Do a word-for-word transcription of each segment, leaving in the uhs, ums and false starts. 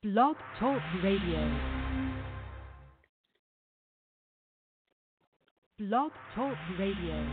Blog Talk Radio. Blog Talk Radio.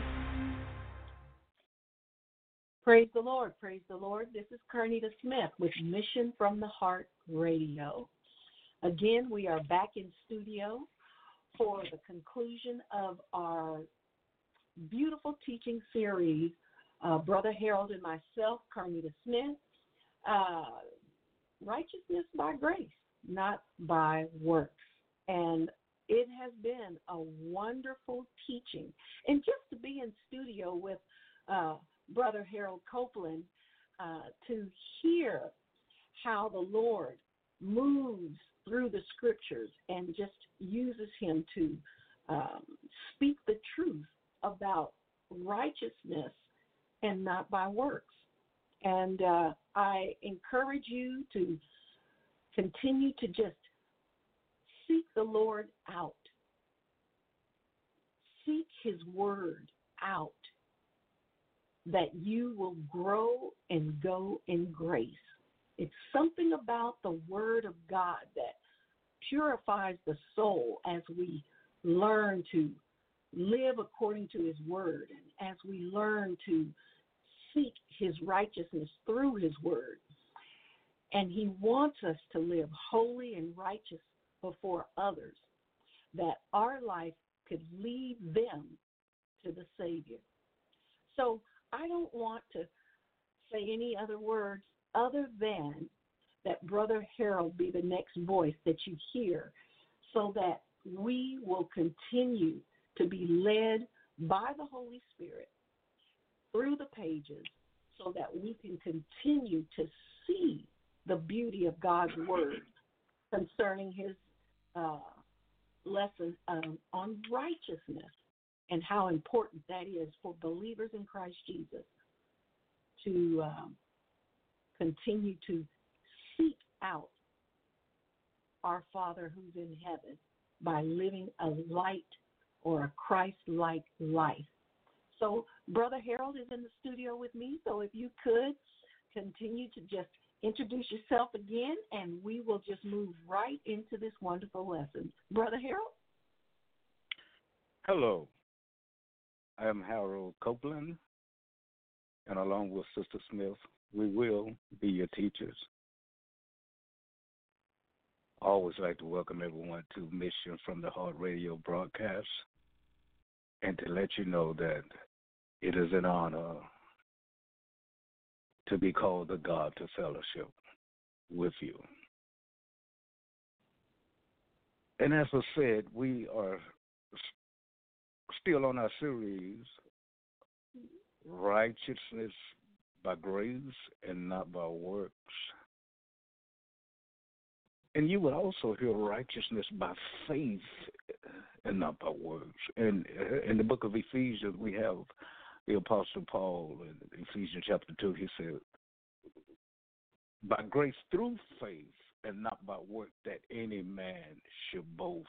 Praise the Lord. Praise the Lord. This is Carnita Smith with Mission from the Heart Radio. Again, we are back in studio for the conclusion of our beautiful teaching series, uh, Brother Harold and myself, Carnita Smith, uh, Righteousness by Grace, not by works. And it has been a wonderful teaching. And just to be in studio with uh, Brother Harold Copeland, uh, to hear how the Lord moves through the scriptures and just uses him to um, speak the truth about righteousness and not by works. And uh, I encourage you to continue to just seek the Lord out. Seek his word out, that you will grow and go in grace. It's something about the word of God that purifies the soul as we learn to live according to his word and as we learn to seek his righteousness through his word. And he wants us to live holy and righteous before others, that our life could lead them to the Savior. So I don't want to say any other words other than that Brother Harold be the next voice that you hear, so that we will continue to be led by the Holy Spirit through the pages, so that we can continue to see the beauty of God's word concerning his uh, lesson um, on righteousness and how important that is for believers in Christ Jesus to um, continue to seek out our Father who's in heaven by living a light or a Christ-like life. So Brother Harold is in the studio with me, so if you could continue to just introduce yourself again, and we will just move right into this wonderful lesson. Brother Harold? Hello. I am Harold Copeland, and along with Sister Smith, we will be your teachers. I always like to welcome everyone to Mission from the Heart Radio broadcast, and to let you know that it is an honor to be called the God to fellowship with you. And as I said, we are still on our series, Righteousness by Grace and Not by Works. And you will also hear righteousness by faith and not by works. And in the book of Ephesians, we have the Apostle Paul in Ephesians chapter two, he said, by grace through faith and not by work, that any man should boast.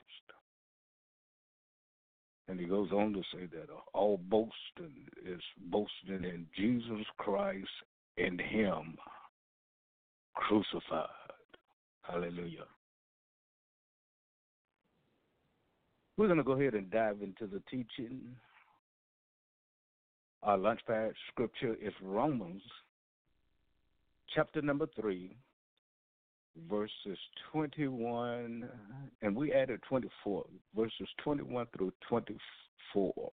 And he goes on to say that all boasting is boasting in Jesus Christ and him crucified. Hallelujah. We're going to go ahead and dive into the teaching. Our lunchpad scripture is Romans chapter number three, verses twenty-one, and we added twenty-four, verses twenty-one through twenty-four.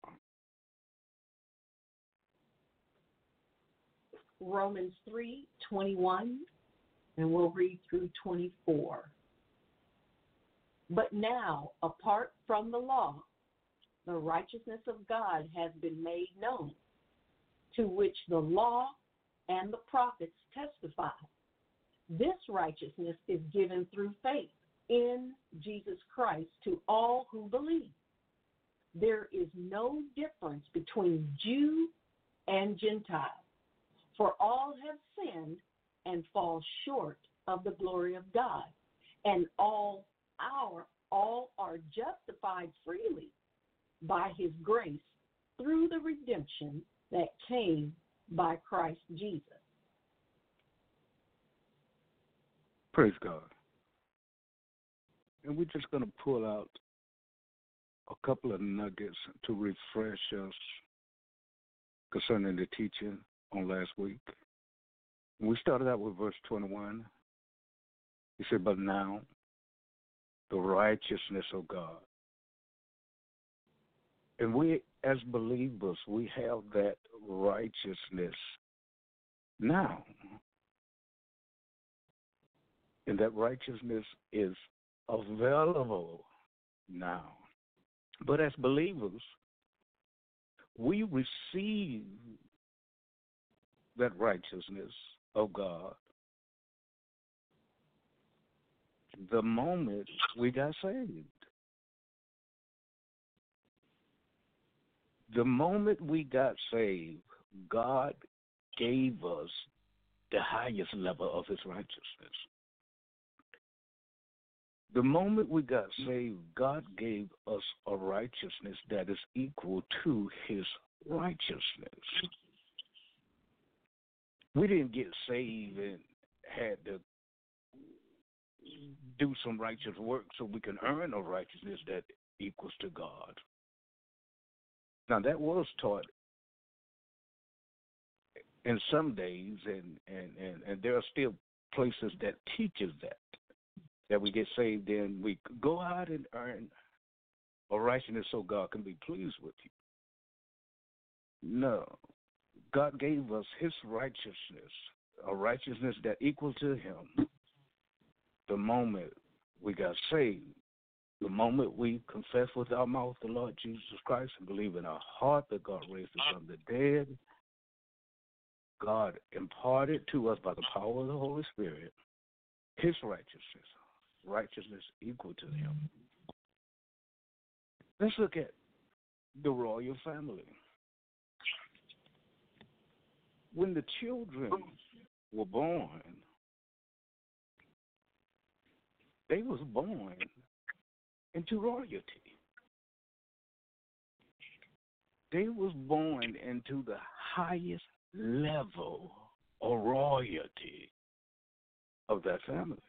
Romans three twenty-one, and we'll read through twenty-four. But now, apart from the law, the righteousness of God has been made known, to which the law and the prophets testify. This righteousness is given through faith in Jesus Christ to all who believe. There is no difference between Jew and Gentile, for all have sinned and fall short of the glory of God, and all our all are justified freely by his grace through the redemption that came by Christ Jesus. Praise God. and we're just going to pull out a couple of nuggets to refresh us concerning the teaching on last week. We started out with verse twenty-one. He said, but now the righteousness of God. And we, as believers, we have that righteousness now. And that righteousness is available now. But as believers, we receive that righteousness of God the moment we got saved. The moment we got saved, God gave us the highest level of his righteousness. The moment we got saved, God gave us a righteousness that is equal to his righteousness. We didn't get saved and had to do some righteous work so we can earn a righteousness that equals to God. Now, that was taught in some days, and, and, and, and there are still places that teaches that, that we get saved and we go out and earn a righteousness so God can be pleased with you. No. God gave us his righteousness, a righteousness that equal to him the moment we got saved. The moment we confess with our mouth the Lord Jesus Christ and believe in our heart that God raised him from the dead, God imparted to us by the power of the Holy Spirit his righteousness, righteousness equal to him. Let's look at the royal family. When the children were born, they was born into royalty. They was born into the highest level of royalty of that family.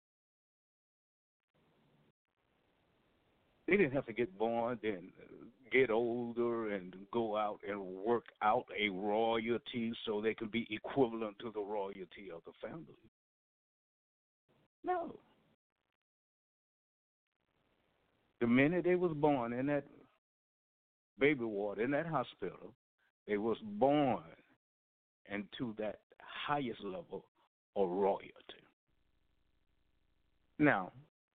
They didn't have to get born and get older and go out and work out a royalty so they could be equivalent to the royalty of the family. No. The minute they was born in that baby ward, in that hospital, they was born into that highest level of royalty. Now,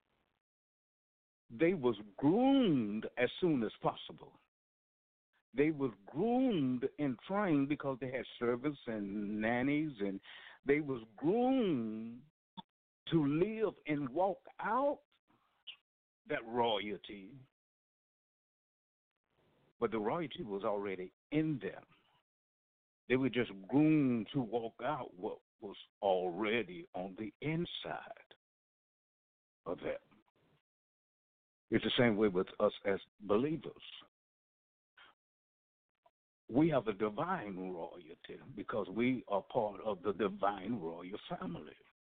they was groomed as soon as possible. They was groomed and trained because they had servants and nannies, and they was groomed to live and walk out that royalty. But the royalty was already in them. They were just groomed to walk out what was already on the inside of them. It's the same way with us as believers. We have a divine royalty because we are part of the divine royal family.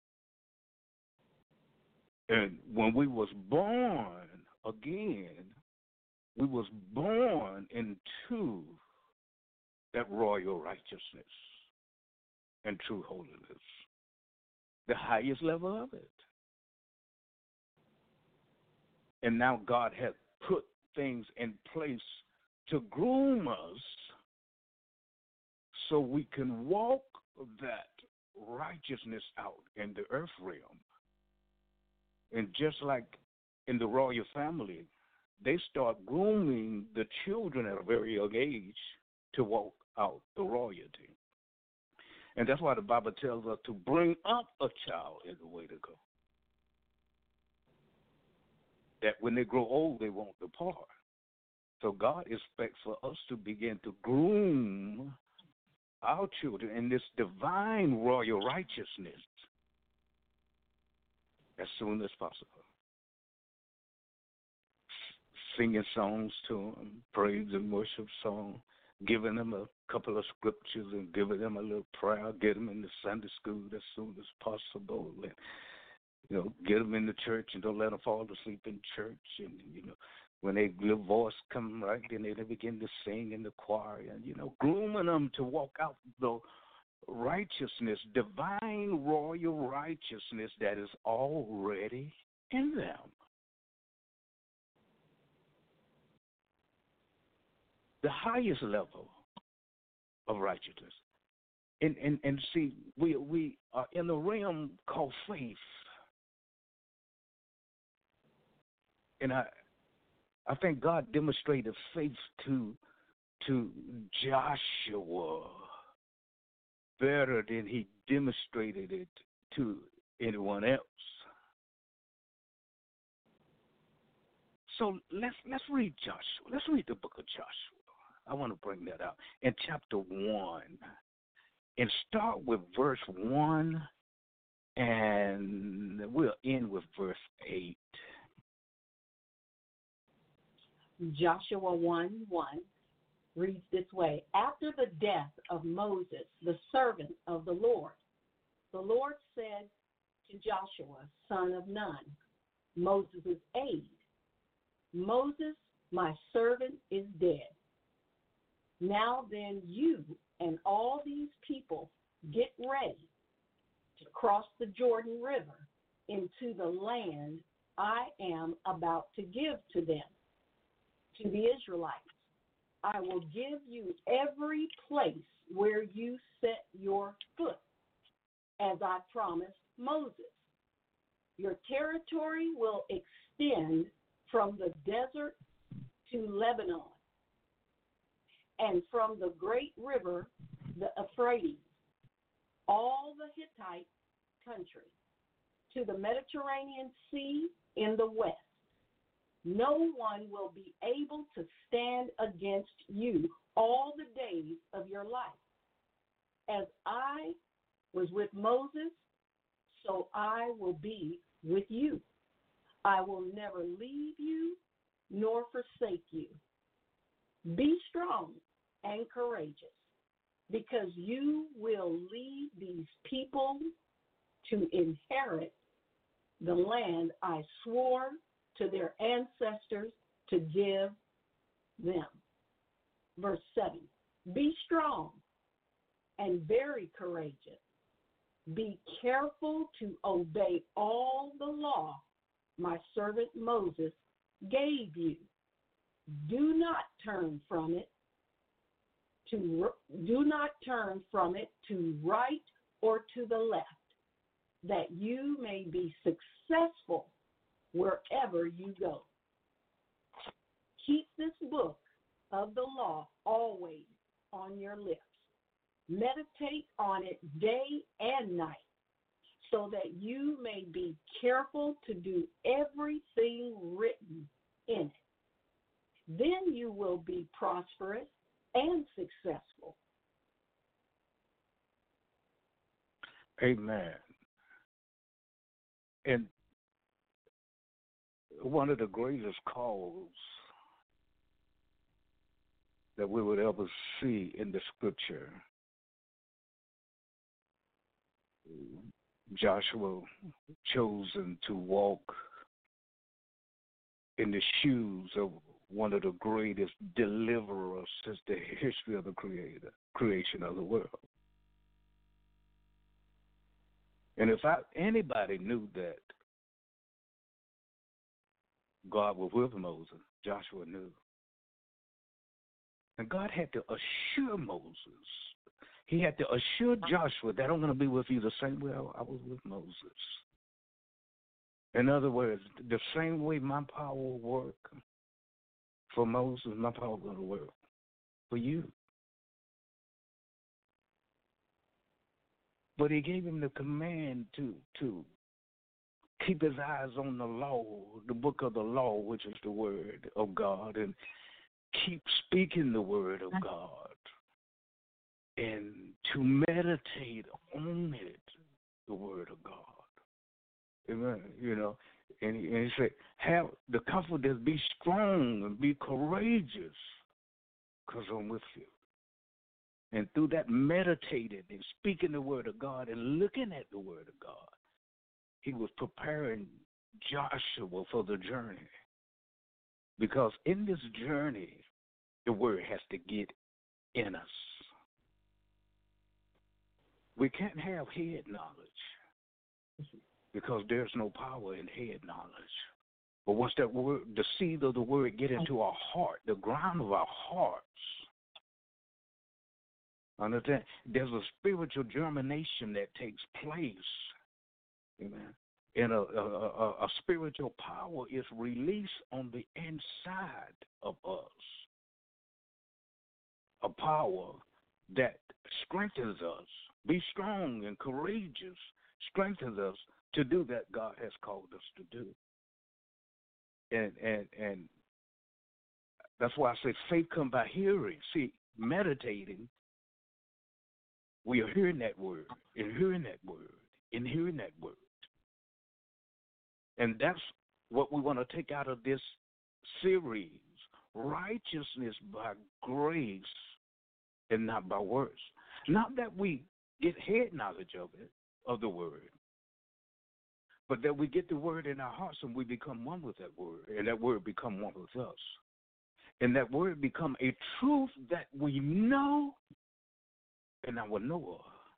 And when we was born again, we was born into that royal righteousness and true holiness, the highest level of it. And now God has put things in place to groom us so we can walk that righteousness out in the earth realm. And just like in the royal family, they start grooming the children at a very young age to walk out the royalty. And that's why the Bible tells us to bring up a child in the way to go, that when they grow old, they won't depart. So God expects for us to begin to groom our children in this divine royal righteousness as soon as possible. Singing songs to them, praise and worship song, giving them a couple of scriptures and giving them a little prayer, get them in the Sunday school as soon as possible. And You know, get them in the church and don't let them fall asleep in church. And, you know, when their little voice come right, then they begin to sing in the choir. And, you know, grooming them to walk out the righteousness, divine royal righteousness that is already in them. The highest level of righteousness. And, and, and see, we, we are in a realm called faith. And I I think God demonstrated faith to to Joshua better than he demonstrated it to anyone else. So let's let's read Joshua. Let's read the book of Joshua. I want to bring that out in chapter one and start with verse one, and we'll end with verse eight. Joshua one one reads this way. After the death of Moses, the servant of the Lord, the Lord said to Joshua, son of Nun, Moses' aide, Moses, my servant, is dead. Now then you and all these people get ready to cross the Jordan River into the land I am about to give to them. To the Israelites, I will give you every place where you set your foot, as I promised Moses. Your territory will extend from the desert to Lebanon, and from the great river, the Euphrates, all the Hittite country, to the Mediterranean Sea in the west. No one will be able to stand against you all the days of your life. As I was with Moses, so I will be with you. I will never leave you nor forsake you. Be strong and courageous, because you will lead these people to inherit the land I swore to their ancestors to give them. Verse seven, be strong and very courageous. Be careful to obey all the law my servant Moses gave you. Do not turn from it to do not turn from it to right or to the left, that you may be successful wherever you go. Keep this book of the law always on your lips. Meditate on it day and night, so that you may be careful to do everything written in it. Then you will be prosperous and successful. Amen. And one of the greatest calls that we would ever see in the scripture, Joshua chosen to walk in the shoes of one of the greatest deliverers since the history of the creator, creation of the world. And if I, anybody knew that God was with Moses, Joshua knew. And God had to assure Moses. He had to assure Joshua that I'm going to be with you the same way I was with Moses. In other words, the same way my power will work for Moses, my power will going to work for you. But he gave him the command to to keep his eyes on the law, the book of the law, which is the word of God, and keep speaking the word of God, and to meditate on it, the word of God. Amen. You know, and he, and he said, have the confidence, be strong and be courageous, because I'm with you. And through that meditating and speaking the word of God and looking at the word of God, he was preparing Joshua for the journey. Because in this journey, the word has to get in us. We can't have head knowledge because there's no power in head knowledge. But once that word, the seed of the word get into our heart, the ground of our hearts, understand, there's a spiritual germination that takes place. Amen. And a, a, a, a spiritual power is released on the inside of us. A power that strengthens us. Be strong and courageous. Strengthens us to do that God has called us to do. And and and that's why I say faith comes by hearing. See, meditating, we are hearing that word, and hearing that word, and hearing that word. And that's what we want to take out of this series. Righteousness by grace and not by works. Not that we get head knowledge of it, of the word, but that we get the word in our hearts and we become one with that word, and that word become one with us. And that word become a truth that we know and our knower.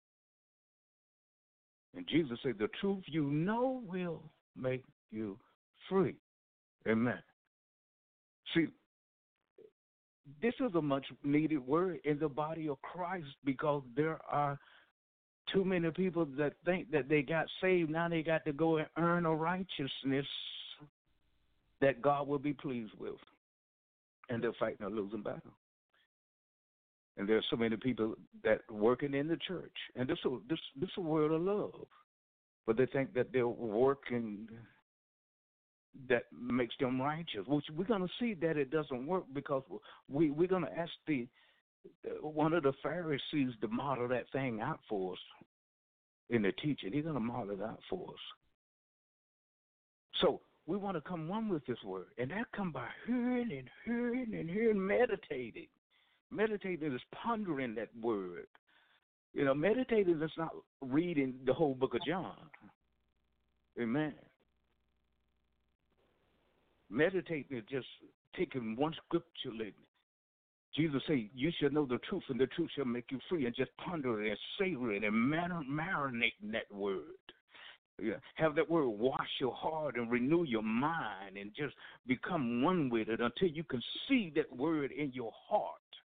And Jesus said, the truth you know will make you free. Amen. See, this is a much needed word in the body of Christ because there are too many people that think that they got saved. Now they got to go and earn a righteousness that God will be pleased with. And they're fighting a losing battle. And there are so many people that working in the church. And this is this, this is a word of love. But they think that they're working that makes them righteous. Which we're going to see that it doesn't work because we, we're going to ask the one of the Pharisees to model that thing out for us in the teaching. He's going to model it out for us. So we want to come one with this word, and that come by hearing and hearing and hearing, meditating. Meditating is pondering that word. You know, meditating is not reading the whole book of John. Amen. Meditating is just taking one scripture. Jesus said, you shall know the truth, and the truth shall make you free, and just ponder it and savor it and marinate in that word. Yeah. Have that word wash your heart and renew your mind and just become one with it until you can see that word in your heart.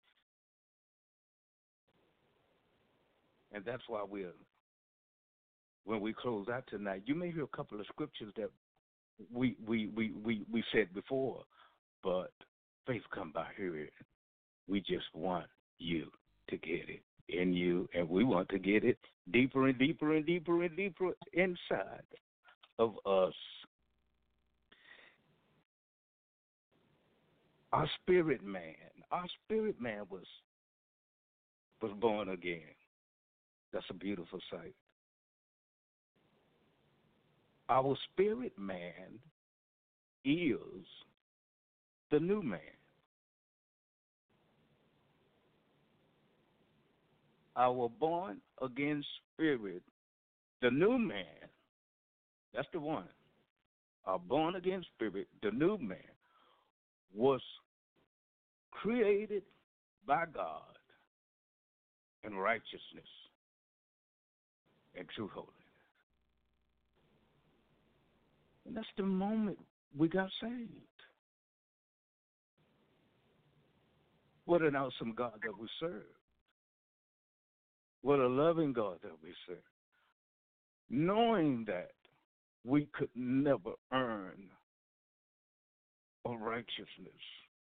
And that's why we're, when we close out tonight, you may hear a couple of scriptures that we we, we, we, we said before, but faith come by hearing. We just want you to get it in you, and we want to get it deeper and deeper and deeper and deeper inside of us. Our spirit man, our spirit man was was born again. That's a beautiful sight. Our spirit man is the new man. Our born again spirit, the new man, that's the one. Our born again spirit, the new man, was created by God in righteousness and true holiness. And that's the moment we got saved. What an awesome God that we serve. What a loving God that we serve. Knowing that we could never earn a righteousness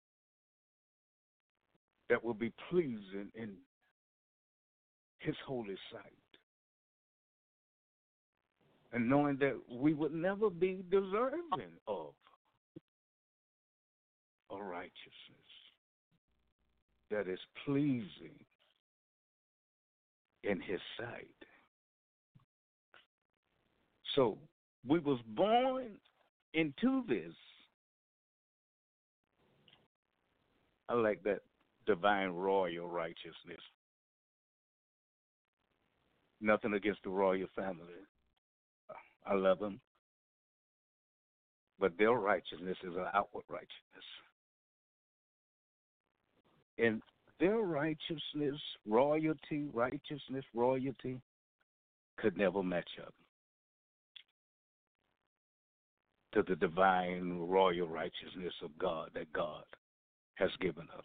that will be pleasing in his holy sight. And knowing that we would never be deserving of a righteousness that is pleasing in his sight. So we was born into this. I like that divine royal righteousness. Nothing against the royal family. I love them, but their righteousness is an outward righteousness. And their righteousness, royalty, righteousness, royalty, could never match up to the divine royal righteousness of God that God has given us.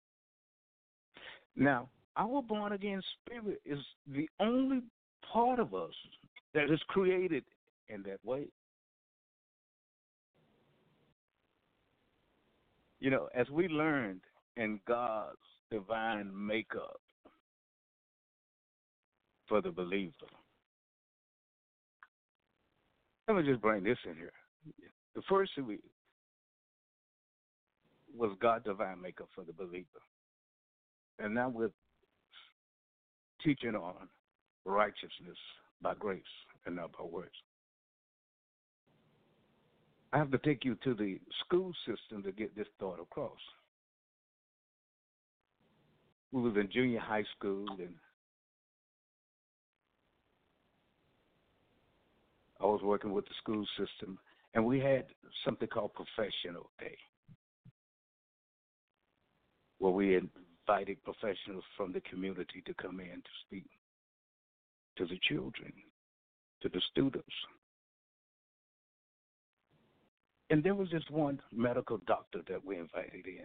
Now, our born-again spirit is the only part of us that is created in that way. You know, as we learned in God's divine makeup for the believer, let me just bring this in here. The first thing we, was God's divine makeup for the believer. And now we're teaching on righteousness by grace and not by works. I have to take you to the school system to get this thought across. We was in junior high school, and I was working with the school system, and we had something called Professional Day, where we invited professionals from the community to come in to speak to the children, to the students. And there was just one medical doctor that we invited in.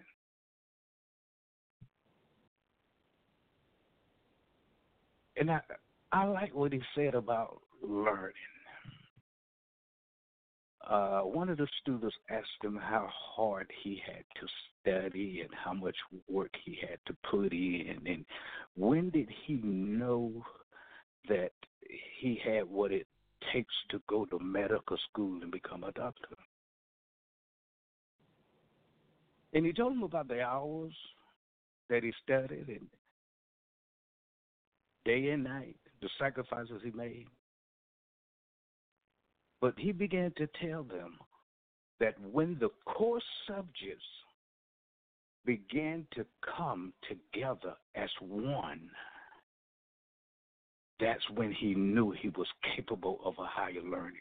And I, I like what he said about learning. Uh, one of the students asked him how hard he had to study and how much work he had to put in, and when did he know that he had what it takes to go to medical school and become a doctor. And he told him about the hours that he studied and day and night, the sacrifices he made. But he began to tell them that when the core subjects began to come together as one, that's when he knew he was capable of a higher learning.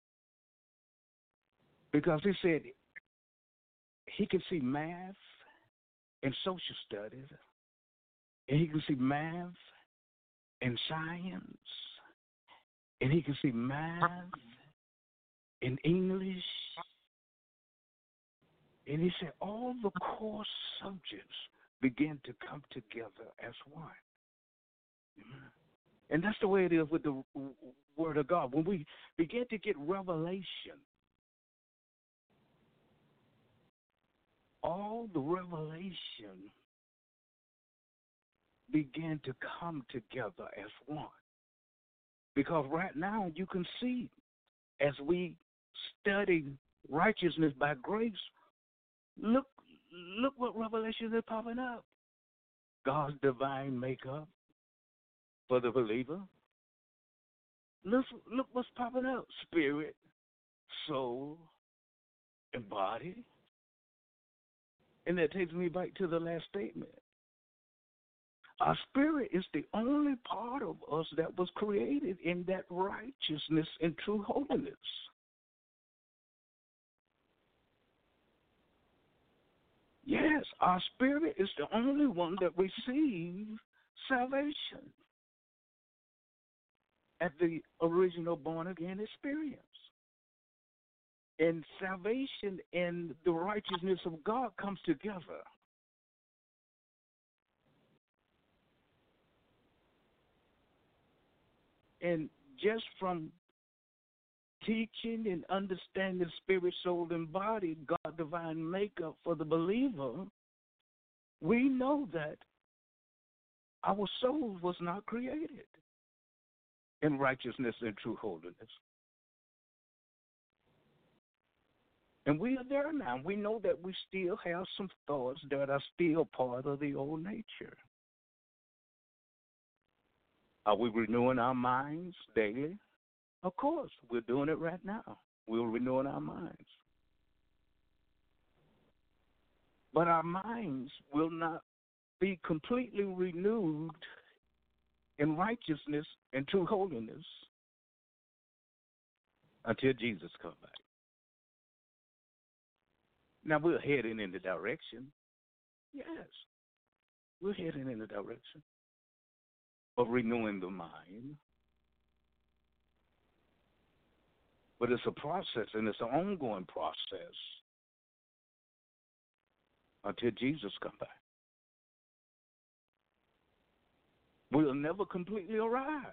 Because he said he could see math and social studies, and he can see math and science, and he can see math and English. And he said all the core subjects begin to come together as one. And that's the way it is with the Word of God. When we begin to get revelation, all the revelation begin to come together as one. Because right now you can see, as we study righteousness by grace, look look what revelation is popping up. God's divine makeup for the believer. Look, look what's popping up. Spirit, soul, and body. And that takes me back to the last statement. Our spirit is the only part of us that was created in that righteousness and true holiness. Yes, our spirit is the only one that receives salvation at the original born-again experience. And salvation and the righteousness of God comes together. And just from teaching and understanding spirit, soul, and body, God's divine makeup for the believer, we know that our soul was not created in righteousness and true holiness. And we are there now. We know that we still have some thoughts that are still part of the old nature. Are we renewing our minds daily? Of course, we're doing it right now. We're renewing our minds. But our minds will not be completely renewed in righteousness and true holiness until Jesus comes back. Now, we're heading in the direction. Yes, we're heading in the direction of renewing the mind. But it's a process, and it's an ongoing process until Jesus comes back. We'll never completely arrive.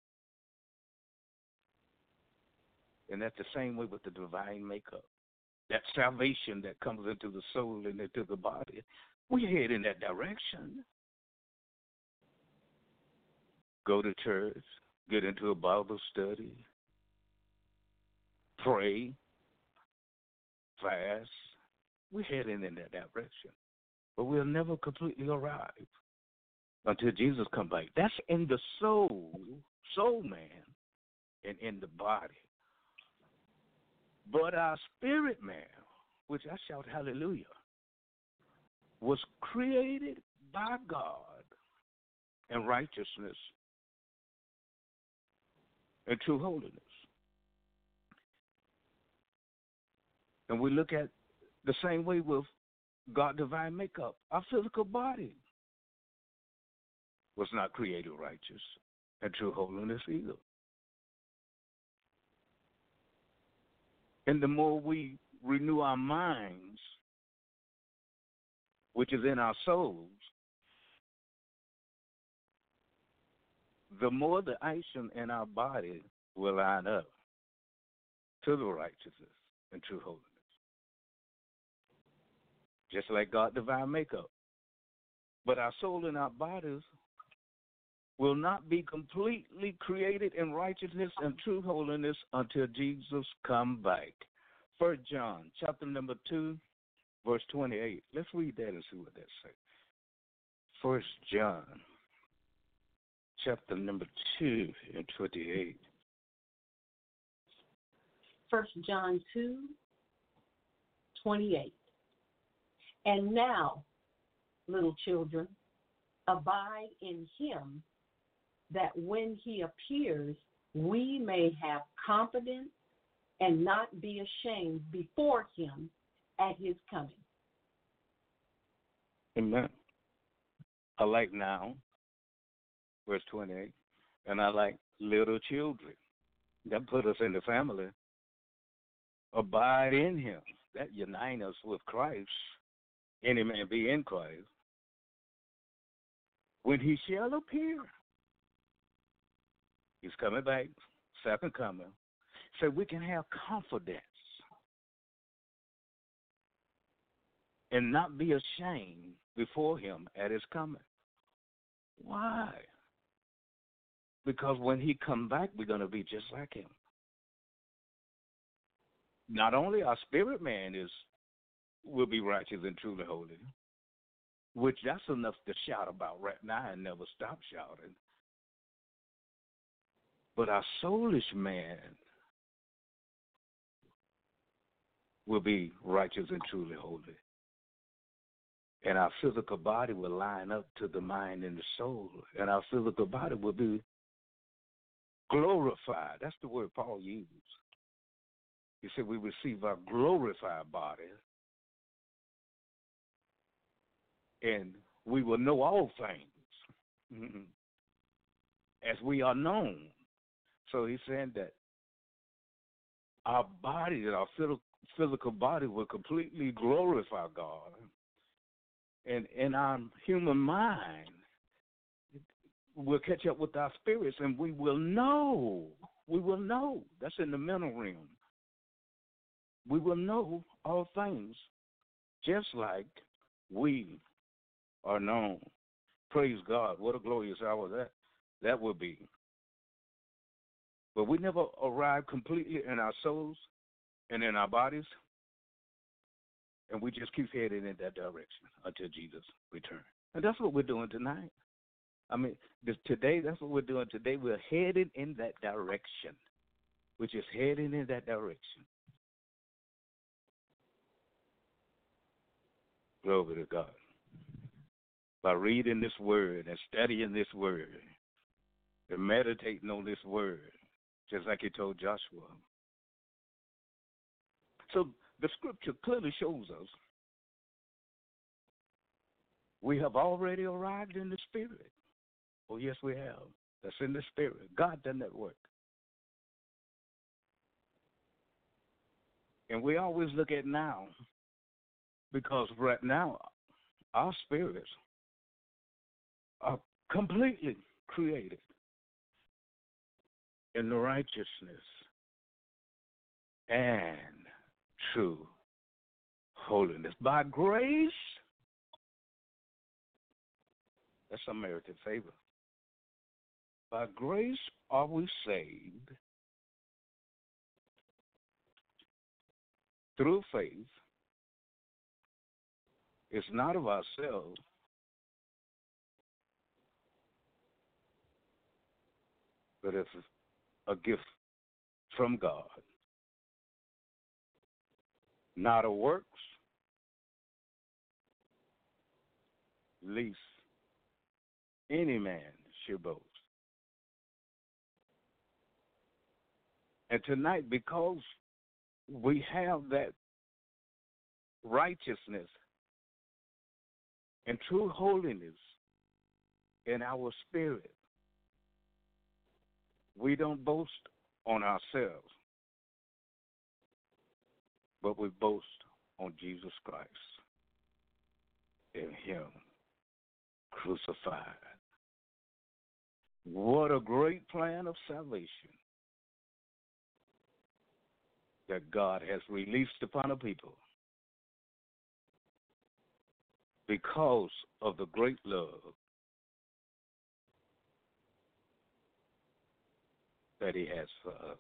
And that's the same way with the divine makeup. That salvation that comes into the soul and into the body, we head in that direction. Go to church, get into a Bible study, pray, fast. We're heading in that direction. But we'll never completely arrive until Jesus comes back. That's in the soul, soul man, and in the body. But our spirit man, which I shout hallelujah, was created by God in righteousness and true holiness. And we look at the same way with God divine makeup. Our physical body was not created righteous and true holiness either. And the more we renew our minds, which is in our souls, the more the action in our body will line up to the righteousness and true holiness. Just like God divine makeup. But our soul and our bodies will not be completely created in righteousness and true holiness until Jesus come back. First John, chapter number two, verse twenty-eight. Let's read that and see what that says. First John, chapter number two and twenty-eight. First John two, twenty-eight. And now, little children, abide in him, that when he appears, we may have confidence and not be ashamed before him at his coming. Amen. I like now, verse twenty-eight, and I like little children. That put us in the family. Abide in him. That unites us with Christ. Any man be in Christ. When he shall appear, he's coming back, second coming, so we can have confidence and not be ashamed before him at his coming. Why? Because when he come back, we're going to be just like him. Not only our spirit man is will be righteous and truly holy, which that's enough to shout about right now and never stop shouting. But our soulish man will be righteous and truly holy. And our physical body will line up to the mind and the soul. And our physical body will be glorified. That's the word Paul used. He said we receive our glorified body. And we will know all things mm-hmm. as we are known. So he's saying that our body, our physical body will completely glorify God. And in our human mind, we'll catch up with our spirits and we will know. We will know. That's in the mental realm. We will know all things just like we are known. Praise God. What a glorious hour that that will be. But we never arrive completely in our souls and in our bodies, and we just keep heading in that direction until Jesus returns. And that's what we're doing tonight. I mean, this, today, that's what we're doing today. We're heading in that direction. We're just heading in that direction. Glory to God. By reading this word and studying this word and meditating on this word, just like he told Joshua, So the scripture clearly shows us we have already arrived in the Spirit. Oh, yes, we have. That's in the Spirit. God done that work. And we always look at now, because right now our spirits are completely created in the righteousness and true holiness. By grace, that's unmerited favor. By grace are we saved through faith. It's not of ourselves, but it's a gift from God. Not of works, lest any man should boast. And tonight, because we have that righteousness and true holiness in our spirit, we don't boast on ourselves, but we boast on Jesus Christ and Him crucified. What a great plan of salvation that God has released upon a people because of the great love that He has for us.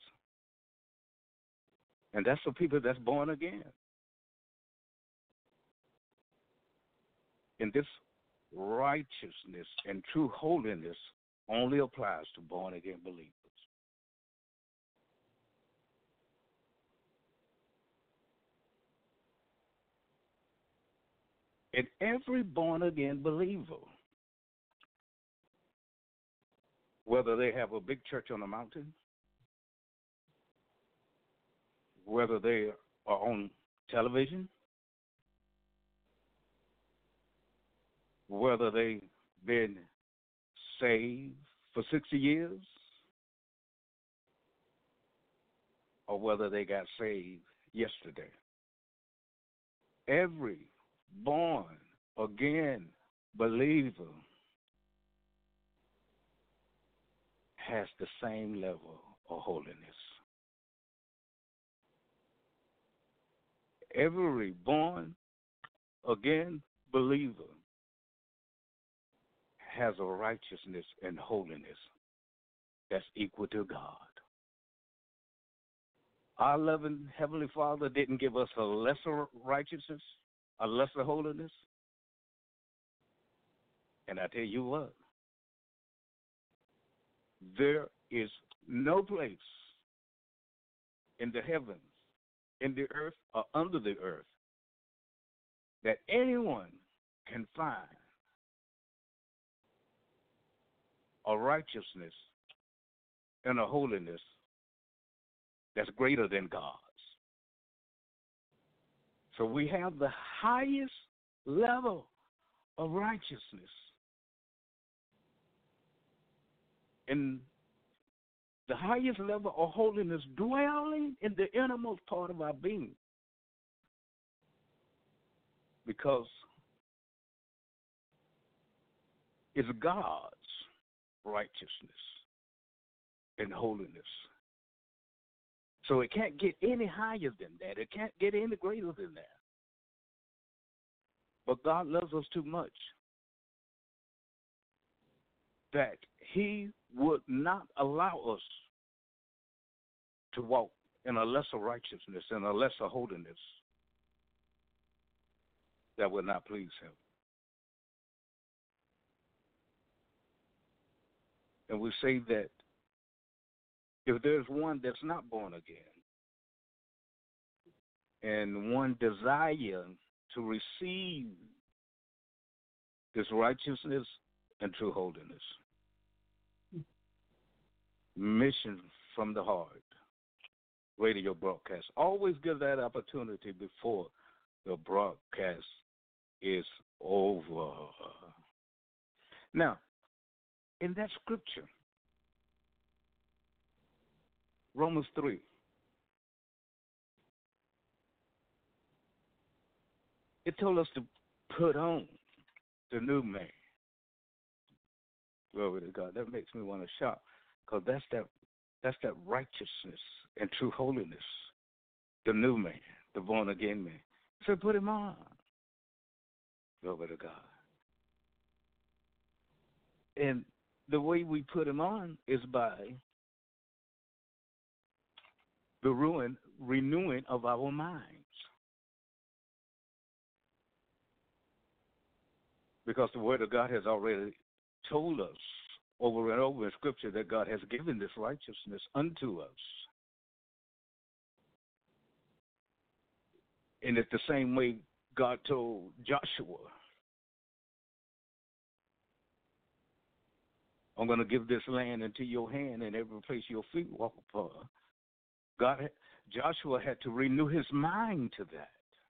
And that's for people that's born again. And this righteousness and true holiness only applies to born again believers. And every born again believer, whether they have a big church on a mountain, whether they are on television, whether they've been saved for sixty years, or whether they got saved yesterday. Every born again believer has the same level of holiness. Every born again believer has a righteousness and holiness that's equal to God. Our loving Heavenly Father didn't give us a lesser righteousness, a lesser holiness. And I tell you what, there is no place in the heavens, in the earth, or under the earth that anyone can find a righteousness and a holiness that's greater than God's. So we have the highest level of righteousness and the highest level of holiness dwelling in the innermost part of our being, because it's God's righteousness and holiness. So it can't get any higher than that. It can't get any greater than that. But God loves us too much that He would not allow us to walk in a lesser righteousness and a lesser holiness that would not please Him. And we say that if there's one that's not born again and one desire to receive this righteousness and true holiness, mission from the heart, radio broadcast. Always give that opportunity before the broadcast is over. Now, in that scripture, Romans three, it told us to put on the new man. Glory to God. That makes me want to shout, because that's that, that's that righteousness and true holiness, the new man, the born-again man. So put him on. Glory to God. And the way we put him on is by the ruin, renewing of our minds. Because the Word of God has already told us over and over in Scripture that God has given this righteousness unto us. And it's the same way God told Joshua, I'm going to give this land into your hand and every place your feet walk upon. God, Joshua had to renew his mind to that.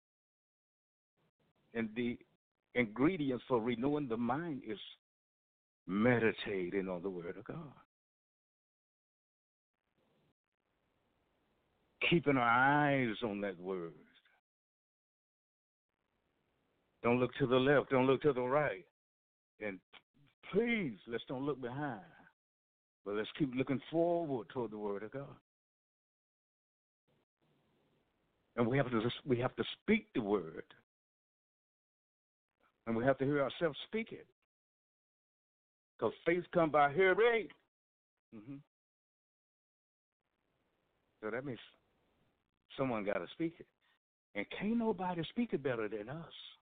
And the ingredients for renewing the mind is meditating on the Word of God. Keeping our eyes on that Word. Don't look to the left. Don't look to the right. And please, let's don't look behind. But let's keep looking forward toward the Word of God. And we have to we have to speak the Word. And we have to hear ourselves speak it. Because faith comes by hearing. Mm-hmm. So that means someone got to speak it. And can't nobody speak it better than us.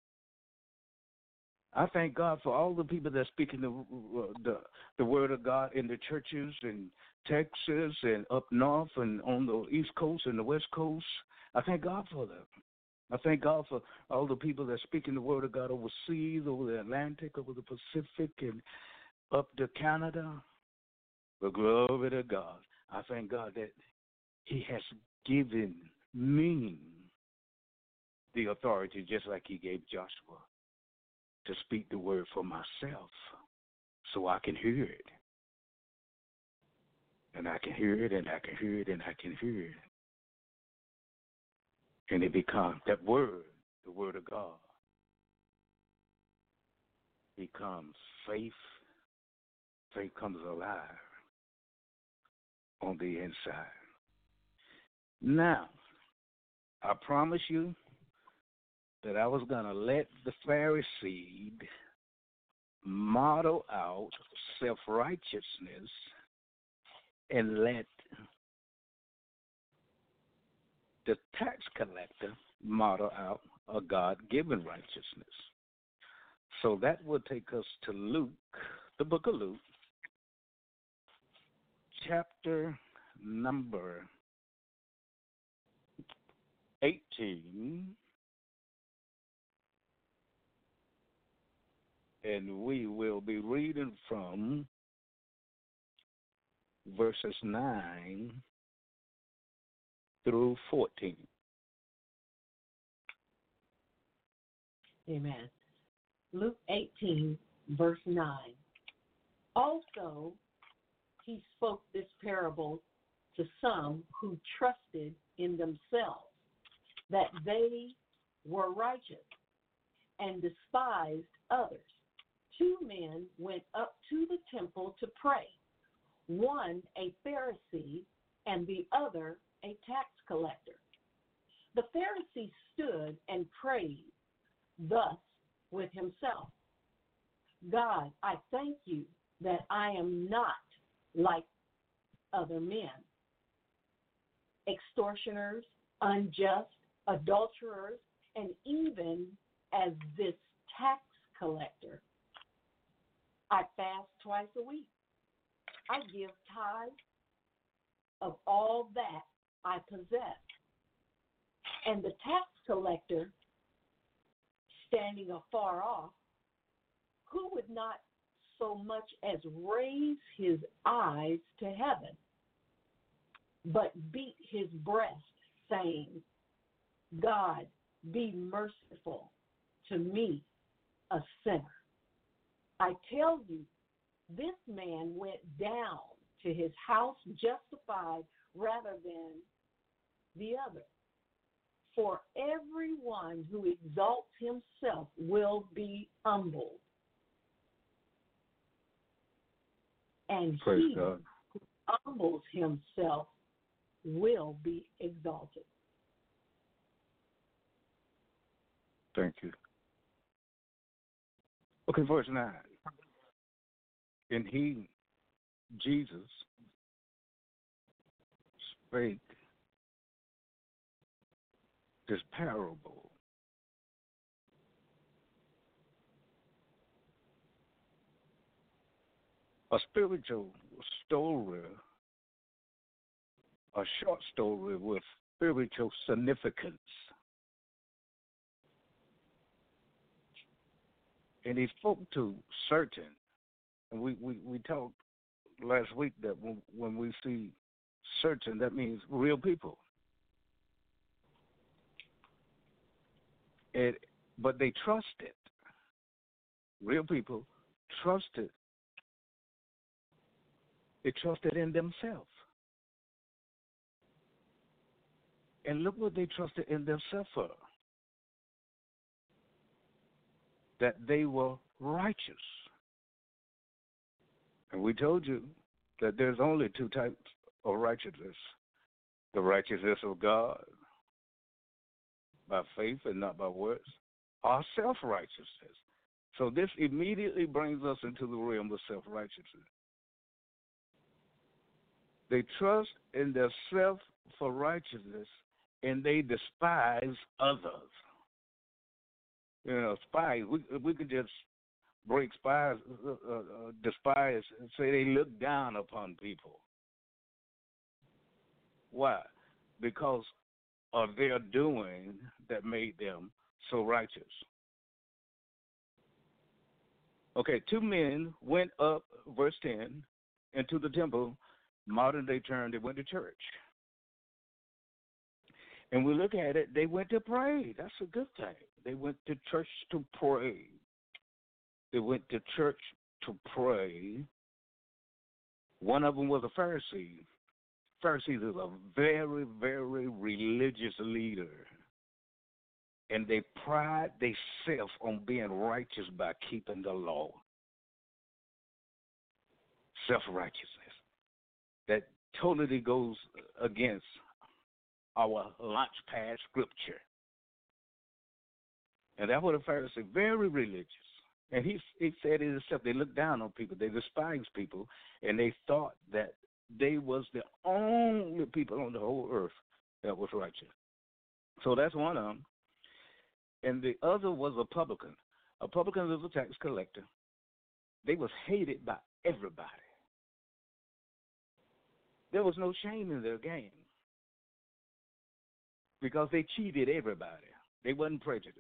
I thank God for all the people that are speaking the, the the word of God in the churches in Texas and up north and on the East Coast and the West Coast. I thank God for them. I thank God for all the people that are speaking the word of God overseas, over the Atlantic, over the Pacific, and up to Canada. But glory to God. I thank God that He has given me the authority just like He gave Joshua to speak the word for myself so I can hear it. And I can hear it, and I can hear it, and I can hear it. And it becomes, that word, the word of God, becomes faith. Faith comes alive on the inside. Now, I promise you that I was going to let the Pharisee model out self-righteousness and let the tax collector model out a God-given righteousness. So that will take us to Luke, the book of Luke, chapter number eighteen. And we will be reading from verses nine through fourteen. Amen. Luke eighteen, verse nine. Also, he spoke this parable to some who trusted in themselves that they were righteous and despised others. Two men went up to the temple to pray, one a Pharisee and the other a tax collector. The Pharisee stood and prayed thus with himself, God, I thank you that I am not like other men, extortioners, unjust, adulterers, and even as this tax collector. I fast twice a week. I give tithe of all that I possess. And the tax collector, standing afar off, who would not so much as raise his eyes to heaven, but beat his breast, saying, God, be merciful to me, a sinner. I tell you, this man went down to his house justified rather than the other. For everyone who exalts himself will be humbled, and Praise he God. who humbles himself will be exalted. Thank you. Okay, verse nine. And he, Jesus, spake this parable. A spiritual story, a short story with spiritual significance. And he spoke to certain, and we, we, we talked last week that when, when we see certain, that means real people. It, but they trusted. Real people trusted. They trusted in themselves. And look what they trusted in themselves for. That they were righteous. And we told you that there's only two types of righteousness. The righteousness of God by faith and not by works, or self-righteousness. So this immediately brings us into the realm of self-righteousness. They trust in their self for righteousness, and they despise others. You know, spies, we, we could just break spies, uh, uh, despise, and say they look down upon people. Why? Because of their doing that made them so righteous. Okay, two men went up, verse ten, into the temple. Modern day term, they went to church. And we look at it, they went to pray. That's a good thing. They went to church to pray. They went to church to pray. One of them was a Pharisee. Pharisees is a very, very religious leader. And they pride themselves on being righteous by keeping the law. Self-righteousness. That totally goes against our launch pad scripture. And that was a Pharisee, very religious. And he he said it himself. They looked down on people. They despised people. And they thought that they was the only people on the whole earth that was righteous. So that's one of them. And the other was a publican. A publican was a tax collector. They was hated by everybody. There was no shame in their game because they cheated everybody. They wasn't prejudiced.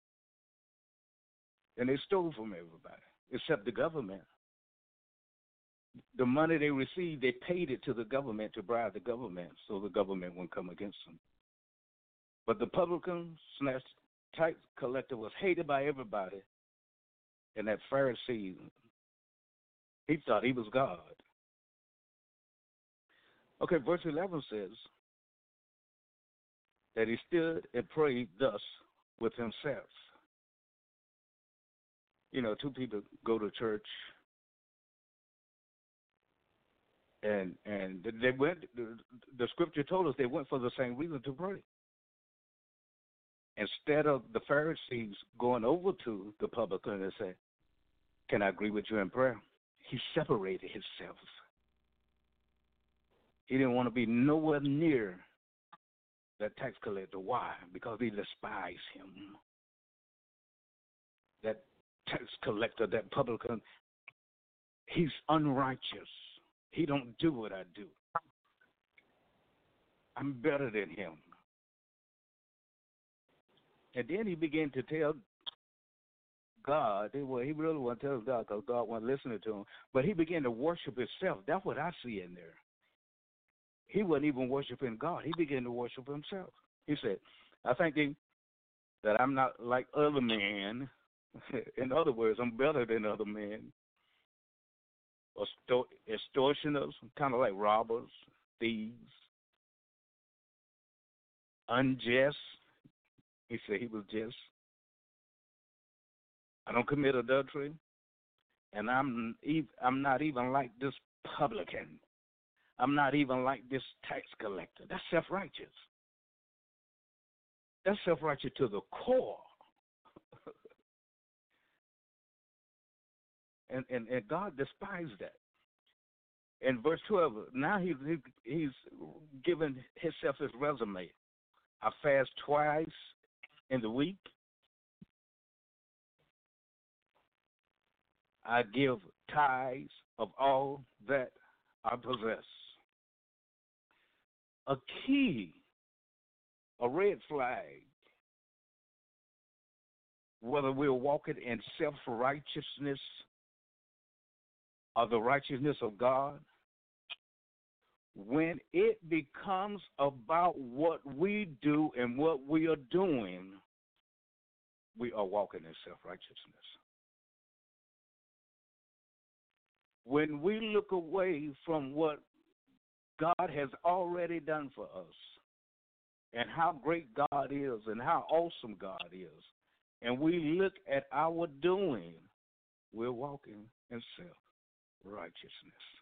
And they stole from everybody except the government. The money they received, they paid it to the government to bribe the government so the government wouldn't come against them. But the publican slash tax collector was hated by everybody, and that Pharisee, he thought he was God. Okay, verse eleven says that he stood and prayed thus with himself. You know, two people go to church, and and they went. The, the scripture told us they went for the same reason, to pray. Instead of the Pharisees going over to the publican and say, "Can I agree with you in prayer?" He separated himself. He didn't want to be nowhere near that tax collector. Why? Because he despised him. That tax collector, that publican, he's unrighteous. He don't do what I do. I'm better than him. And then he began to tell God, well, he really wasn't telling God because God wasn't listening to him, but he began to worship himself. That's what I see in there. he wasn't even worshiping God. He began to worship himself. He said, I thank thee that I'm not like other men. In other words, I'm better than other men. Extortioners, kind of like robbers, thieves, unjust. He said he was just. I don't commit adultery, and I'm I'm not even like this publican. I'm not even like this tax collector. That's self-righteous. That's self-righteous to the core. and, and and God despised that. In verse twelve, now he's he, he's given himself his resume. I fast twice in the week. I give tithes of all that I possess. A key, a red flag, whether we're walking in self-righteousness or the righteousness of God, when it becomes about what we do and what we are doing, we are walking in self-righteousness. When we look away from what God has already done for us and how great God is and how awesome God is, and we look at our doing, we're walking in self-righteousness.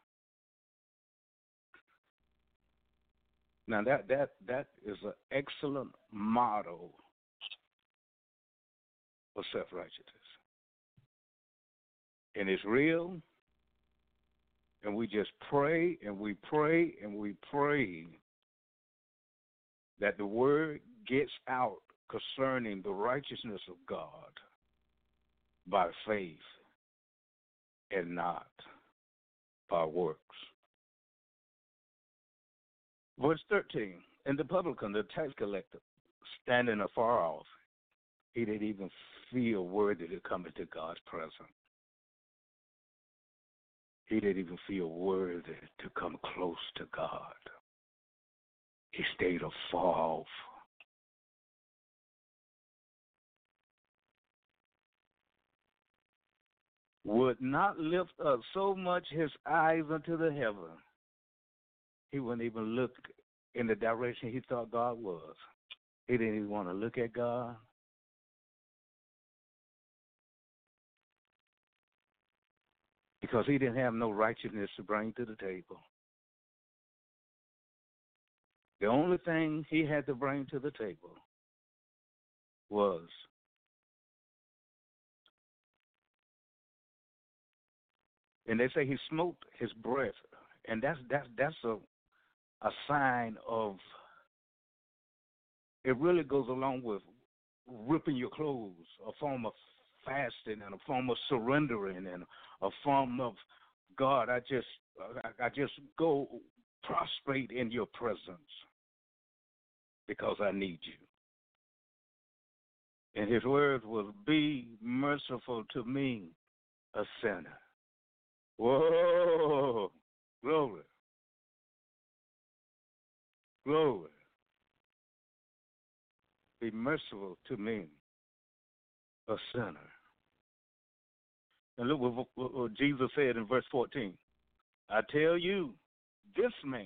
Now, that, that, that is an excellent model for self-righteousness. And it's real. And we just pray and we pray and we pray that the word gets out concerning the righteousness of God by faith and not by works. Verse thirteen, and the publican, the tax collector, standing afar off, he didn't even feel worthy to come into God's presence. He didn't even feel worthy to come close to God. He stayed afar off. Would not lift up so much his eyes unto the heaven. He wouldn't even look in the direction he thought God was. He didn't even want to look at God. Because he didn't have no righteousness to bring to the table. The only thing he had to bring to the table was and they say he smoked his breath, and that's that's that's a a sign of, it really goes along with ripping your clothes, a form of fasting and a form of surrendering and a form of, God, I just I, I just go prostrate in your presence because I need you. And his words was, be merciful to me, a sinner. Whoa, glory, glory. Be merciful to me, a sinner. And look what, what, what Jesus said in verse fourteen. I tell you, this man,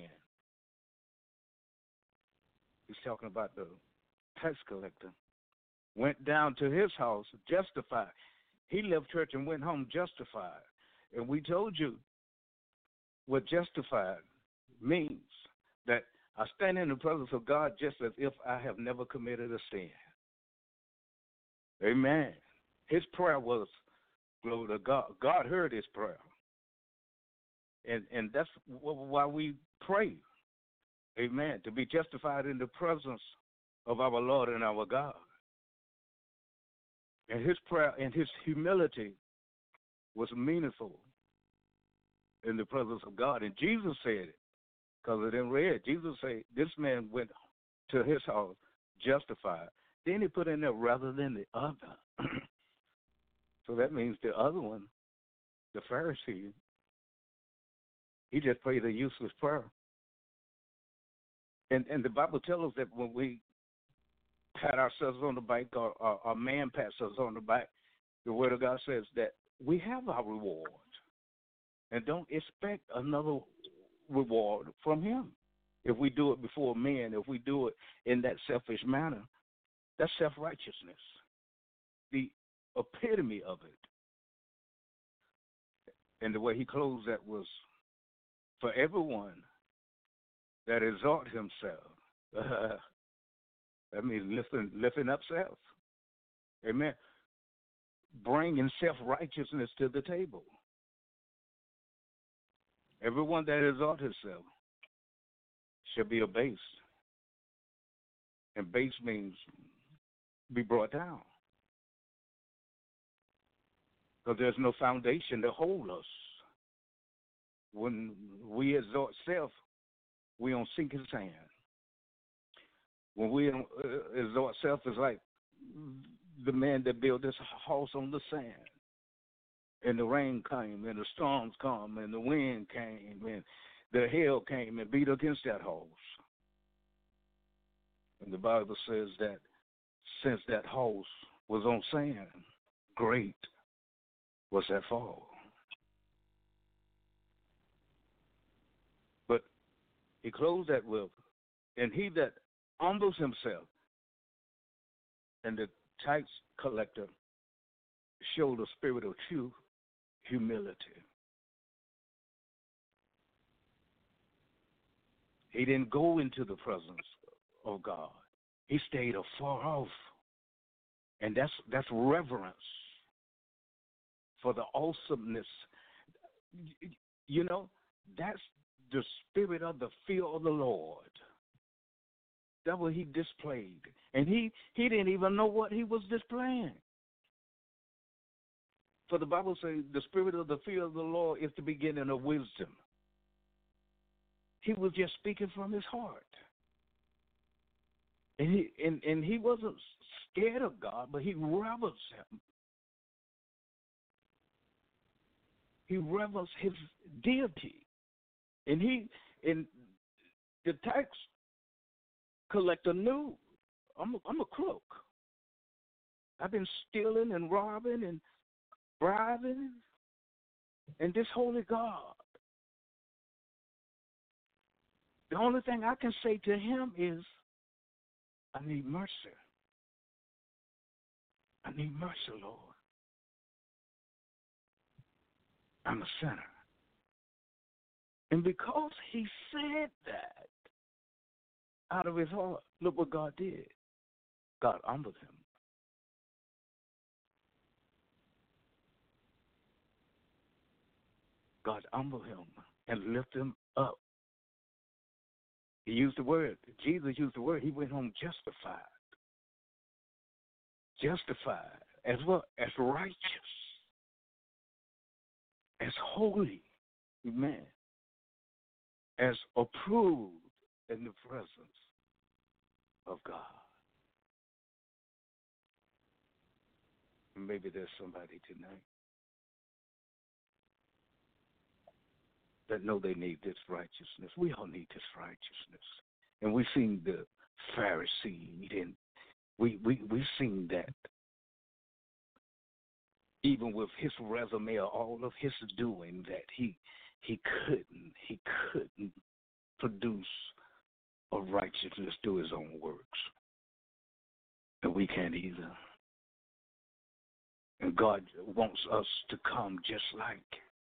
he's talking about the tax collector, went down to his house justified. He left church and went home justified. And we told you what justified means, that I stand in the presence of God just as if I have never committed a sin. Amen. His prayer was, glory to God. God heard his prayer. And and that's why we pray. Amen. To be justified in the presence of our Lord and our God. And his prayer and his humility was meaningful in the presence of God. And Jesus said it, because it in red. Jesus said, this man went to his house justified. Then he put in there rather than the other. So that means the other one, the Pharisee, he just prayed a useless prayer. And and the Bible tells us that when we pat ourselves on the back, or, or, or man pats us on the back, the Word of God says that we have our reward. And don't expect another reward from him. If we do it before men, if we do it in that selfish manner, that's self-righteousness, the epitome of it. And the way he closed that was, for everyone that exalt himself, uh, that means lifting, lifting up self. Amen. Bringing self-righteousness to the table. Everyone that exalts himself shall be abased. And base means be brought down. Because there's no foundation to hold us. When we exalt self, we on sinking sand. When we uh, exalt self, it's like the man that built this house on the sand. And the rain came, and the storms come, and the wind came, and the hail came and beat against that house. And the Bible says that since that house was on sand, great was that fall. But he closed that with, and he that humbles himself, and the tax collector showed a spirit of true humility. He didn't go into the presence of God. He stayed afar off. And that's that's reverence for the awesomeness. You know, that's the spirit of the fear of the Lord. That's what he displayed. And he, he didn't even know what he was displaying. For the Bible says the spirit of the fear of the Lord is the beginning of wisdom. He was just speaking from his heart. And he and, and he wasn't scared of God, but he reverenced him. He reverenced his deity. And he and the tax collector knew, I'm a, I'm a crook. I've been stealing and robbing and bribing, and this holy God. The only thing I can say to him is, I need mercy. I need mercy, Lord. I'm a sinner. And because he said that out of his heart, look what God did. God humbled him. God humbled him and lifted him up. He used the word. Jesus used the word. He went home justified. Justified as what? As righteous. As holy. Amen. As approved in the presence of God. Maybe there's somebody tonight that know they need this righteousness. We all need this righteousness. And we've seen the Pharisee, and we, we, we've seen that even with his resume or all of his doing, that he he couldn't, he couldn't produce a righteousness through his own works. And we can't either. And God wants us to come just like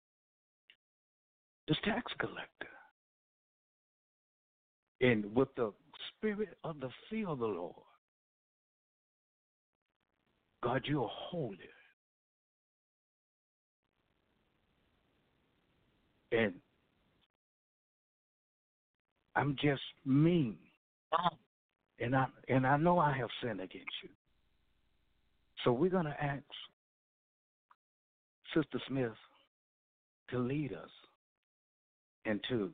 this tax collector. And with the spirit of the fear of the Lord, God, you are holy. And I'm just mean. And I and I know I have sinned against you. So we're going to ask Sister Smith to lead us into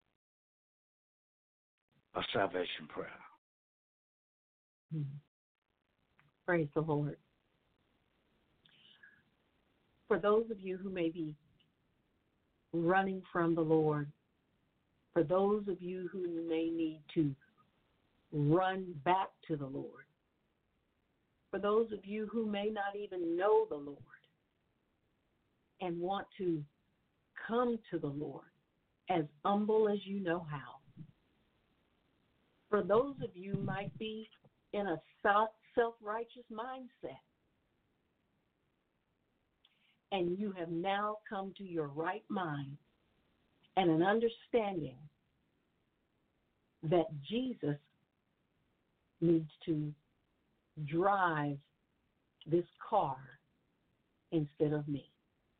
a salvation prayer. Hmm. Praise the Lord. For those of you who may be running from the Lord, for those of you who may need to run back to the Lord. For those of you who may not even know the Lord and want to come to the Lord as humble as you know how. For those of you who might be in a self-righteous mindset, and you have now come to your right mind and an understanding that Jesus needs to drive this car instead of me.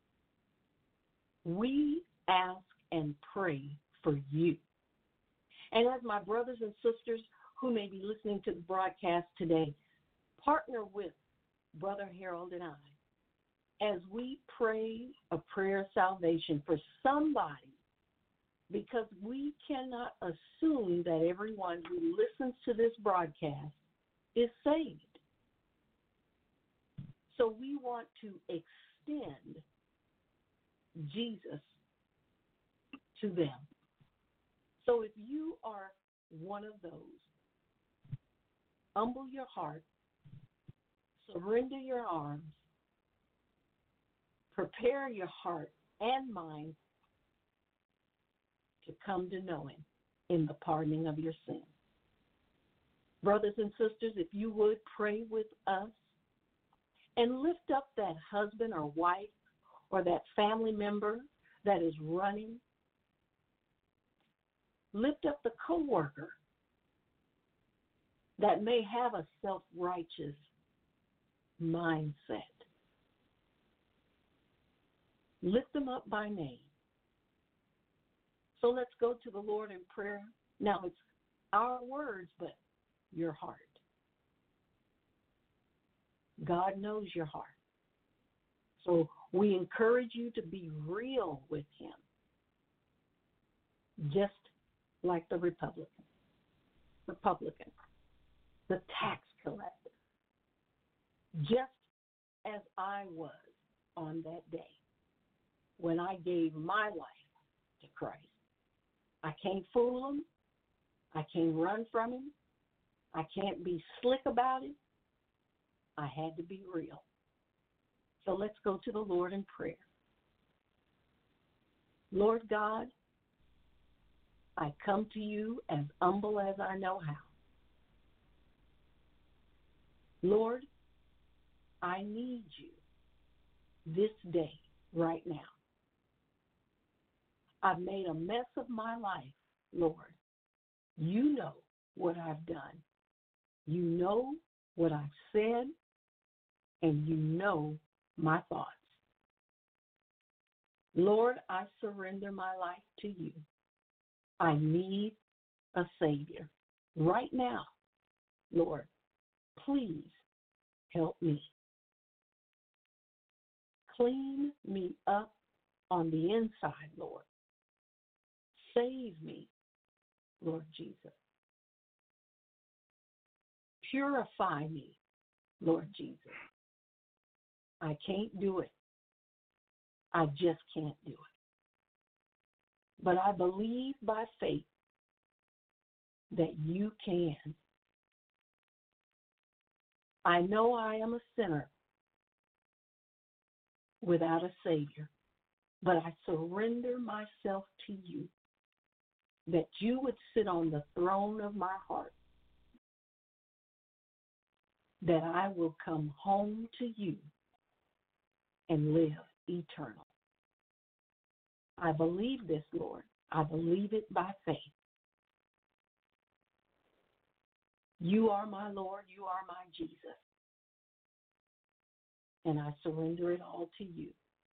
We ask and pray for you. And as my brothers and sisters who may be listening to the broadcast today, partner with Brother Harold and I as we pray a prayer of salvation for somebody, because we cannot assume that everyone who listens to this broadcast is saved. So we want to extend Jesus to them. So if you are one of those, humble your heart, surrender your arms, prepare your heart and mind to come to know him in the pardoning of your sins. Brothers and sisters, if you would pray with us and lift up that husband or wife or that family member that is running. Lift up the coworker that may have a self-righteous mindset. Lift them up by name. So let's go to the Lord in prayer. Now, it's our words, but your heart. God knows your heart. So we encourage you to be real with him, just like the Republican, Republican, the tax collector, just as I was on that day when I gave my life to Christ. I can't fool him. I can't run from him. I can't be slick about it. I had to be real. So let's go to the Lord in prayer. Lord God, I come to you as humble as I know how. Lord, I need you this day, right now. I've made a mess of my life, Lord. You know what I've done. You know what I've said, and you know my thoughts. Lord, I surrender my life to you. I need a Savior right now. Lord, please help me. Clean me up on the inside, Lord. Save me, Lord Jesus. Purify me, Lord Jesus. I can't do it. I just can't do it. But I believe by faith that you can. I know I am a sinner without a Savior, but I surrender myself to you, that you would sit on the throne of my heart, that I will come home to you and live eternal. I believe this, Lord. I believe it by faith. You are my Lord. You are my Jesus. And I surrender it all to you.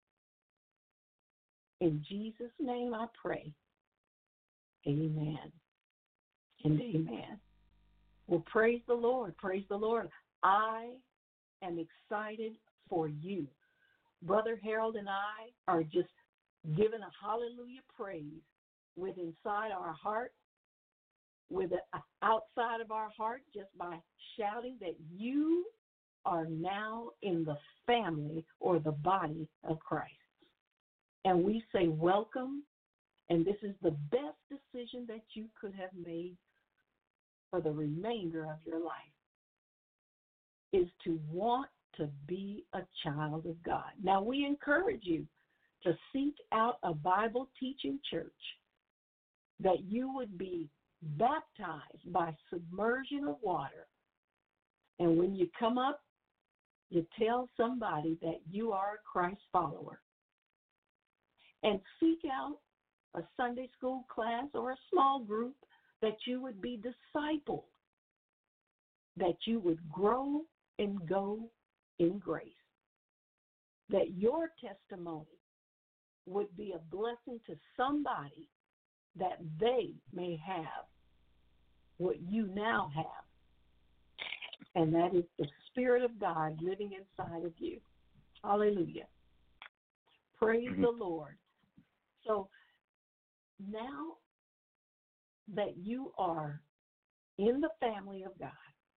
In Jesus' name I pray. Amen and amen. Well, praise the Lord. Praise the Lord. I am excited for you. Brother Harold and I are just giving a hallelujah praise with inside our heart, with a, outside of our heart, just by shouting that you are now in the family or the body of Christ. And we say welcome, and this is the best decision that you could have made for the remainder of your life is to want to be a child of God. Now, we encourage you to seek out a Bible teaching church that you would be baptized by submersion of water. And when you come up, you tell somebody that you are a Christ follower. And seek out a Sunday school class or a small group that you would be discipled, that you would grow and go in grace, that your testimony would be a blessing to somebody that they may have what you now have, and that is the Spirit of God living inside of you. Hallelujah. Praise mm-hmm. the Lord. So now that you are in the family of God,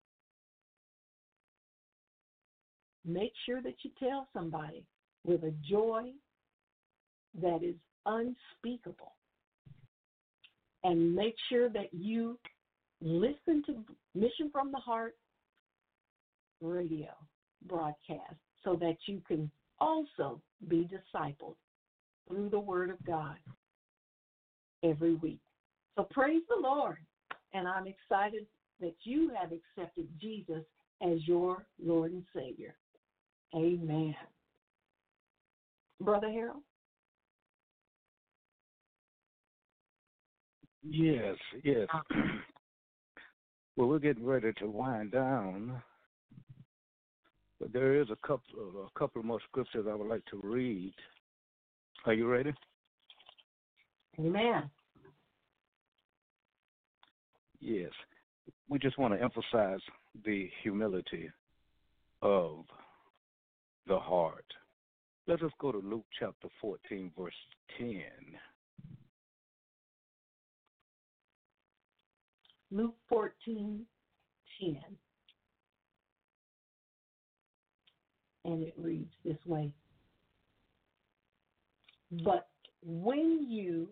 make sure that you tell somebody with a joy that is unspeakable. And make sure that you listen to Mission from the Heart radio broadcast so that you can also be discipled through the Word of God every week. So praise the Lord. And I'm excited that you have accepted Jesus as your Lord and Savior. Amen. Brother Harold? Yes, yes. Well, we're getting ready to wind down, but there is a couple of, a couple more scriptures I would like to read. Are you ready? Amen. Yes. We just want to emphasize the humility of the heart. Let us go to Luke chapter fourteen, verse ten. Luke fourteen, ten. And it reads this way. But when you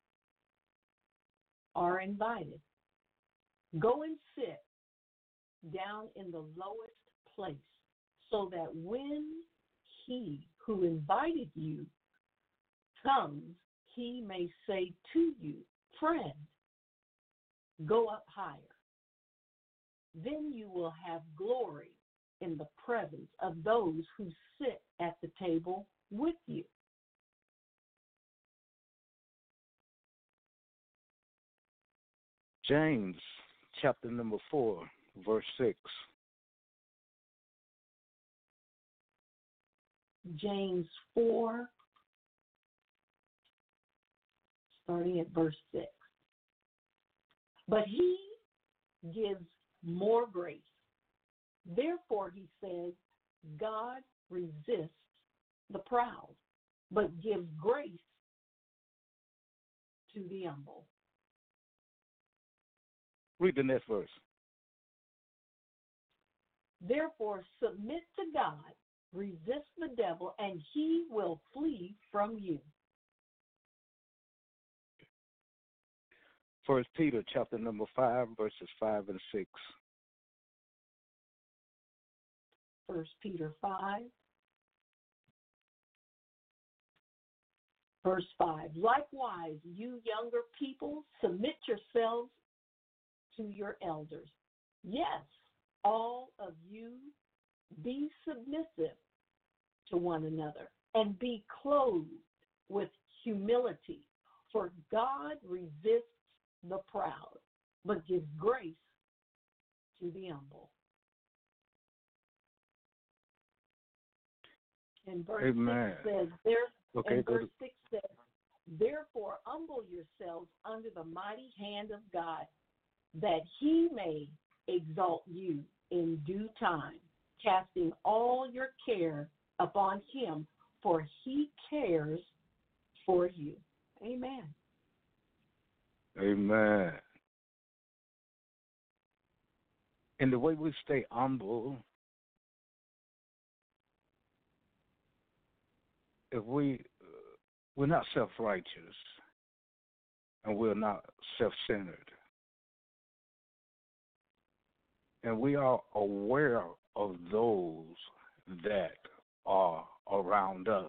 are invited, go and sit down in the lowest place, so that when he who invited you comes, he may say to you, friend, go up higher. Then you will have glory in the presence of those who sit at the table with you. James chapter number four, verse six. James four, starting at verse six. But he gives more grace. Therefore, he says, God resists the proud, but gives grace to the humble. Read the next verse. Therefore, submit to God, resist the devil, and he will flee from you. First Peter chapter number five, verses five and six. First Peter five, verse five. Likewise, you younger people, submit yourselves to your elders. Yes, all of you be submissive to one another and be clothed with humility, for God resists the proud, but gives grace to the humble. And verse Amen. six says, there, okay, and verse to... six says, therefore humble yourselves under the mighty hand of God, that he may exalt you in due time, casting all your care upon him, for he cares for you. Amen. Amen. And the way we stay humble, if we, uh, we're not self-righteous and we're not self-centered, and we are aware of those that are around us.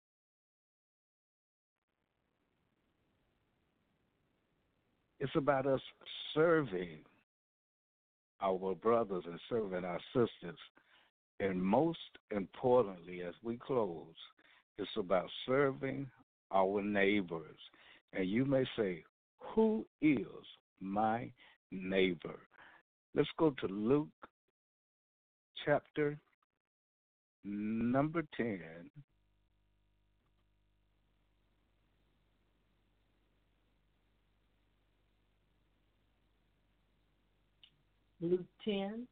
It's about us serving our brothers and serving our sisters. And most importantly, as we close, it's about serving our neighbors. And you may say, who is my neighbor? Let's go to Luke chapter number ten. Luke ten.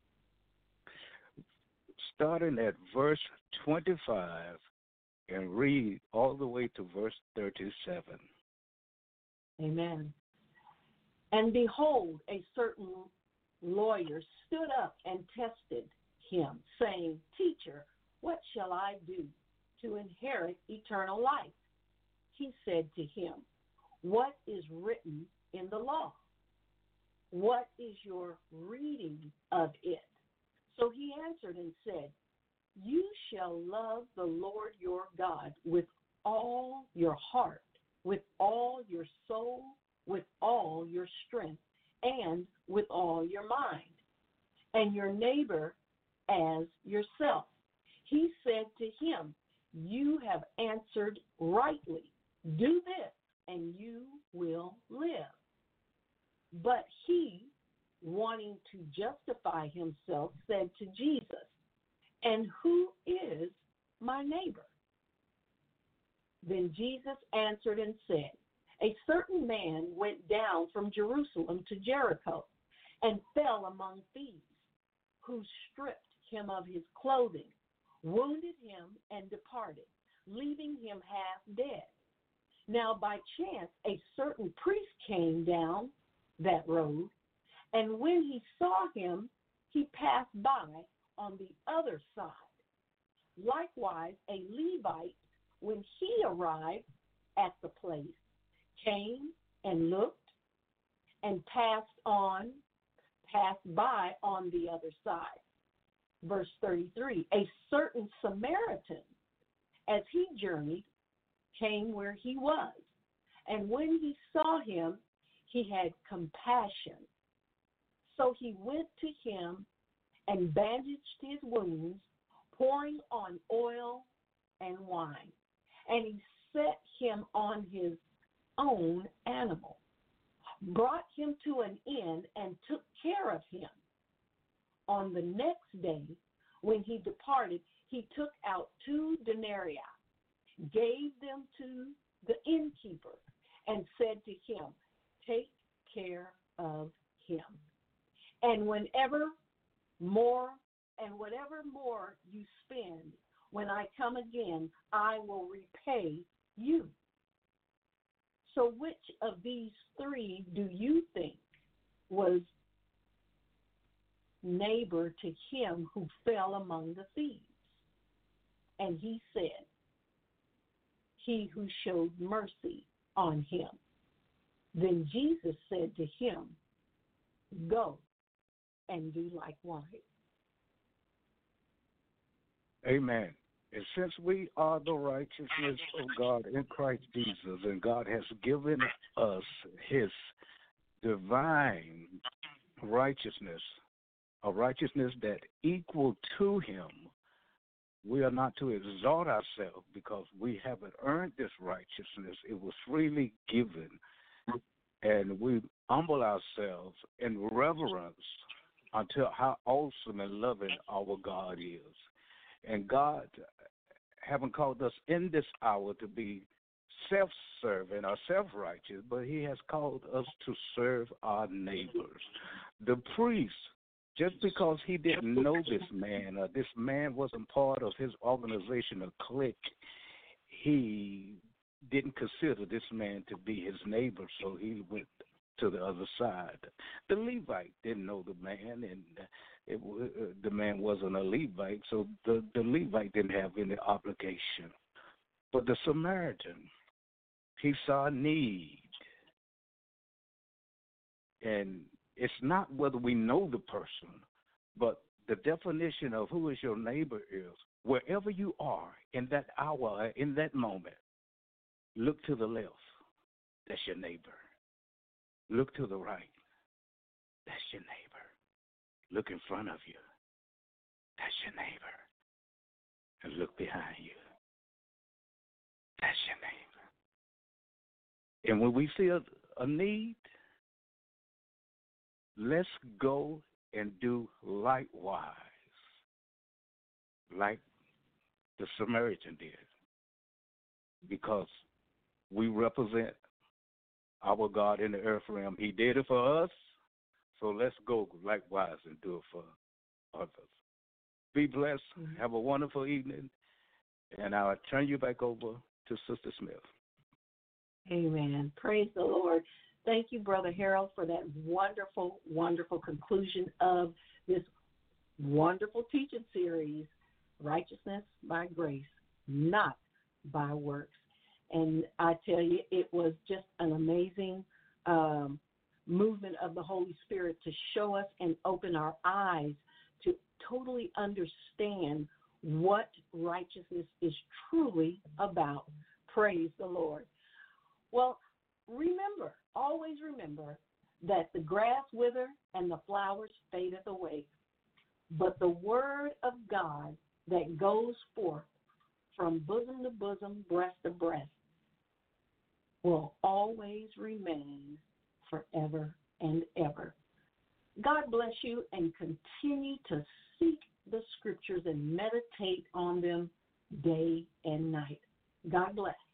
Starting at verse twenty-five and read all the way to verse thirty-seven. Amen. And behold, a certain lawyer stood up and tested him, saying, Teacher, what shall I do to inherit eternal life? He said to him, What is written in the law? What is your reading of it? So he answered and said, You shall love the Lord your God with all your heart, with all your soul, with all your strength, and with all your mind, and your neighbor as yourself. He said to him, You have answered rightly. Do this, and you will live. But he, wanting to justify himself, said to Jesus, And who is my neighbor? Then Jesus answered and said, A certain man went down from Jerusalem to Jericho and fell among thieves, who stripped him of his clothing, wounded him, and departed, leaving him half dead. Now by chance a certain priest came down that road, and when he saw him, he passed by on the other side. Likewise, a Levite, when he arrived at the place, came and looked and passed on, passed by on the other side. Verse thirty-three, a certain Samaritan, as he journeyed, came where he was, and when he saw him, he had compassion. So he went to him and bandaged his wounds, pouring on oil and wine. And he set him on his own animal, brought him to an inn, and took care of him. On the next day, when he departed, he took out two denarii, gave them to the innkeeper, and said to him, Take care of him. And whenever more, and whatever more you spend, when I come again, I will repay you. So which of these three do you think was neighbor to him who fell among the thieves? And he said, He who showed mercy on him. Then Jesus said to him, Go and do likewise. Amen. And since we are the righteousness of God in Christ Jesus, and God has given us his divine righteousness, a righteousness that equal to him, we are not to exalt ourselves because we haven't earned this righteousness. It was freely given. And we humble ourselves in reverence until how awesome and loving our God is. And God haven't called us in this hour to be self-serving or self-righteous, but he has called us to serve our neighbors. The priest, just because he didn't know this man or this man wasn't part of his organization or clique, he didn't consider this man to be his neighbor, so he went to the other side. The Levite didn't know the man, and it, uh, the man wasn't a Levite, so the, the Levite didn't have any obligation. But the Samaritan, he saw a need. And it's not whether we know the person, But the definition of who is your neighbor is wherever you are in that hour, in that moment, look to the left. That's your neighbor. Look to the right. That's your neighbor. Look in front of you. That's your neighbor. And look behind you. That's your neighbor. And when we see a, a need, let's go and do likewise, like the Samaritan did, because we represent our God in the earth realm. He did it for us, so let's go likewise and do it for others. Be blessed. Mm-hmm. Have a wonderful evening, and I'll turn you back over to Sister Smith. Amen. Praise the Lord. Thank you, Brother Harold, for that wonderful, wonderful conclusion of this wonderful teaching series, Righteousness by Grace, Not by Works. And I tell you, it was just an amazing um, movement of the Holy Spirit to show us and open our eyes to totally understand what righteousness is truly about. Praise the Lord. Well, remember, always remember that the grass wither and the flowers fadeth away, but the word of God that goes forth from bosom to bosom, breast to breast, will always remain forever and ever. God bless you, and continue to seek the scriptures and meditate on them day and night. God bless.